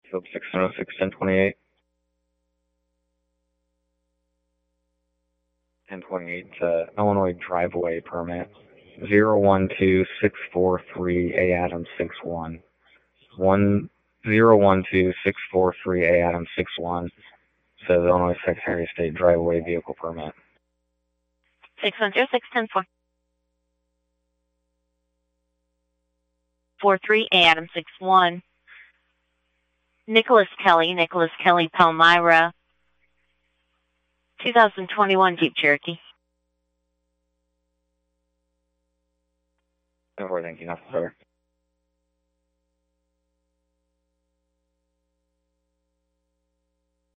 Field 606 1028. 1028, Illinois driveway permit. 012643 A Adams 61. 012643 A Adams 61 says Illinois Secretary of State driveway vehicle permit. 610-610-4. 43 A Adams 61. Nicholas Kelly, Palmyra. 2021 Jeep Cherokee. Thank you, officer.